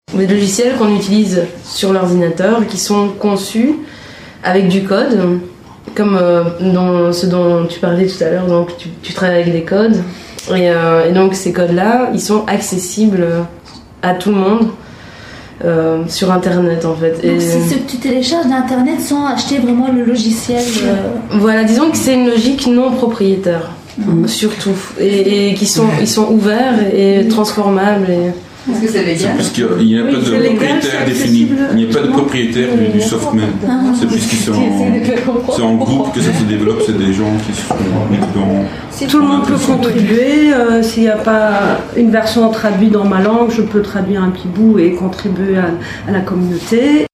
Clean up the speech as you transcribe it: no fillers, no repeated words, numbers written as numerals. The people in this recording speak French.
Des logiciels qu'on utilise sur l'ordinateur qui sont conçus avec du code, comme dans ce dont tu parlais tout à l'heure, donc tu travailles avec des codes. Et donc ces codes-là, ils sont accessibles à tout le monde sur Internet en fait. Donc c'est ce que tu télécharges d'Internet sans acheter vraiment le logiciel. Voilà, disons que c'est une logique non propriétaire, surtout, et ils sont ouverts et transformables. Est-ce que c'est légal? Parce qu'il n'y a pas de propriétaire défini. Il n'y a pas de propriétaire du software. C'est puisque c'est en groupe que ça se développe, c'est des gens qui sont mis dedans. Tout le monde peut contribuer. S'il n'y a pas une version traduite dans ma langue, je peux traduire un petit bout et contribuer à la communauté.